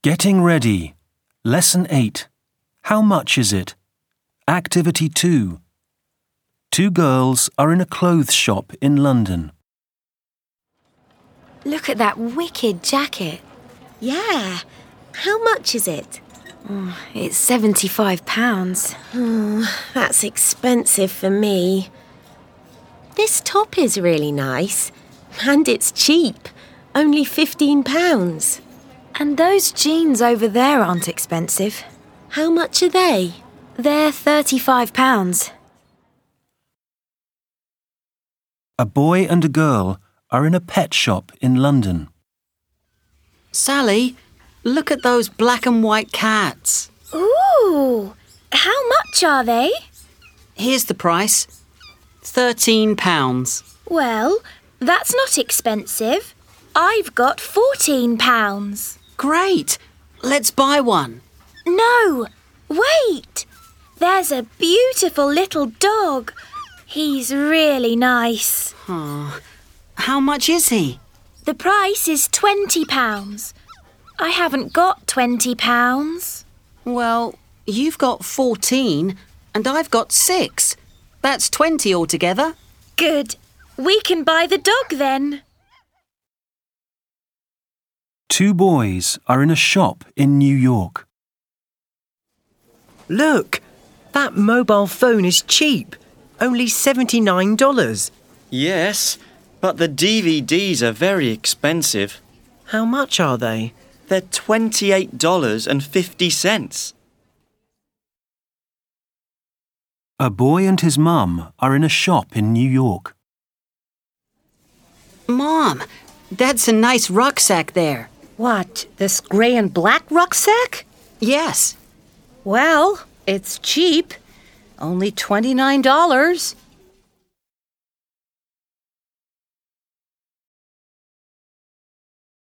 Getting ready. Lesson 8. How much is it? Activity 2. Two girls are in a clothes shop in London. Look at that wicked jacket. Yeah. How much is it? It's £75. That's expensive for me. This top is really nice. And it's cheap. Only £15. And those jeans over there aren't expensive. How much are they? They're £35. A boy and a girl are in a pet shop in London. Sally, look at those black and white cats. Ooh! How much are they? Here's the price. £13. Well, that's not expensive. I've got £14. Great! Let's buy one. No! Wait! There's a beautiful little dog. He's really nice. How much is he? The price is £20. I haven't got £20. Well, you've got 14 and I've got 6. That's 20 altogether. Good. We can buy the dog then. Two boys are in a shop in New York. Look, that mobile phone is cheap. Only $79. Yes, but the DVDs are very expensive. How much are they? They're $28.50. A boy and his mum are in a shop in New York. Mom, that's a nice rucksack there. What, this grey and black rucksack? Yes. Well, it's cheap. Only $29.